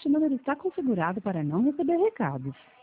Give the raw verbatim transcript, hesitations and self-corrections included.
Este número está configurado para não receber recados.